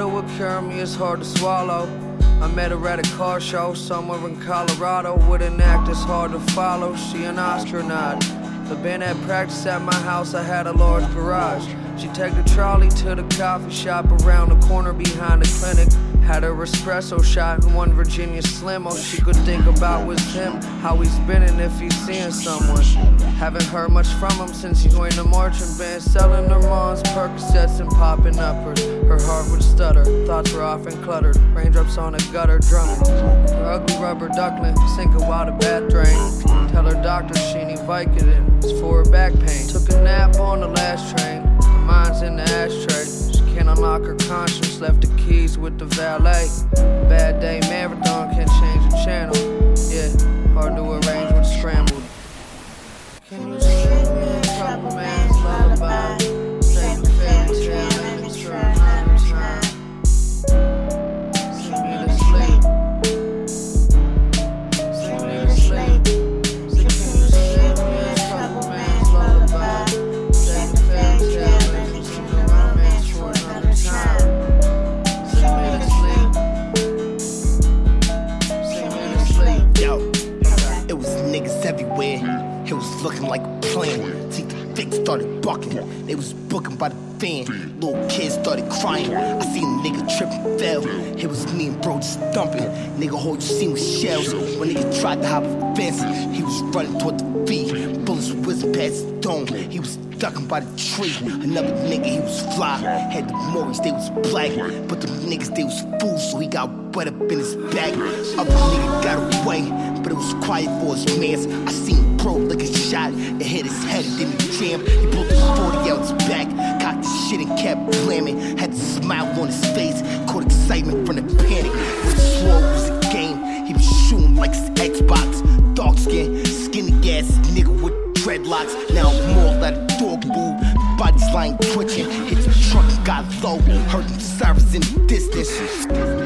pill would cure me, it's hard to swallow. I met her at a car show somewhere in Colorado. With an act that's hard to follow, she an astronaut. The band had practice at my house, I had a large garage. She'd take the trolley to the coffee shop around the corner behind the clinic. Had her espresso shot and one Virginia Slim. All she could think about was him, how he's been and if he's seeing someone. Haven't heard much from him since he joined the marching band, selling her mom's Percocets and popping uppers. Her heart would stutter, thoughts were often cluttered. Raindrops on the gutter drumming. Her ugly rubber duckling, sinking while the bath drained. Tell her doctor she need Vicodin, it's for her back pain. Took a nap on the last train, her mind's in the ashtray. She can't unlock her conscience, left the keys with the valet. Bad day marathon, can't change the channel. Yeah, hard to arrange what's scrambled. Can you sing me a couple man's lullaby? Take a fairy tale and it's for 100 times. Sing me to sleep. Sing me to sleep. So can you sing me a couple man's lullaby? Take a fairy tale and it's for romance for another time. Sing me to sleep. Sing me to sleep. Yo, it was niggas everywhere. It was looking like a plan. See, the fake started bucking. They was booking by the fan. Little kids started crying. I seen a nigga trip and fell. It was me and bro just thumping. Nigga, all you seen was shells. When nigga tried to hop a fence, he was running toward the feet. Bullets whizzing past his dome. He was ducking by the tree. Another nigga, he was fly. Had the Morris, they was black. But the niggas, they was fools, so he got wet up in his back. Other nigga got away, but it was quiet for his mans. I seen bro lick a shot and hit his head and then he jammed. He pulled his 40 out his back, cocked his shit and kept slamming. Had a smile on his face, caught excitement from the panic. When he swore it was a game, he was shooting like his Xbox. Dark skin, skinny ass nigga with dreadlocks. Now I'm mauled at a dog boo. Body's lying twitching. Hit the truck and got low. Heard them sirens in the distance.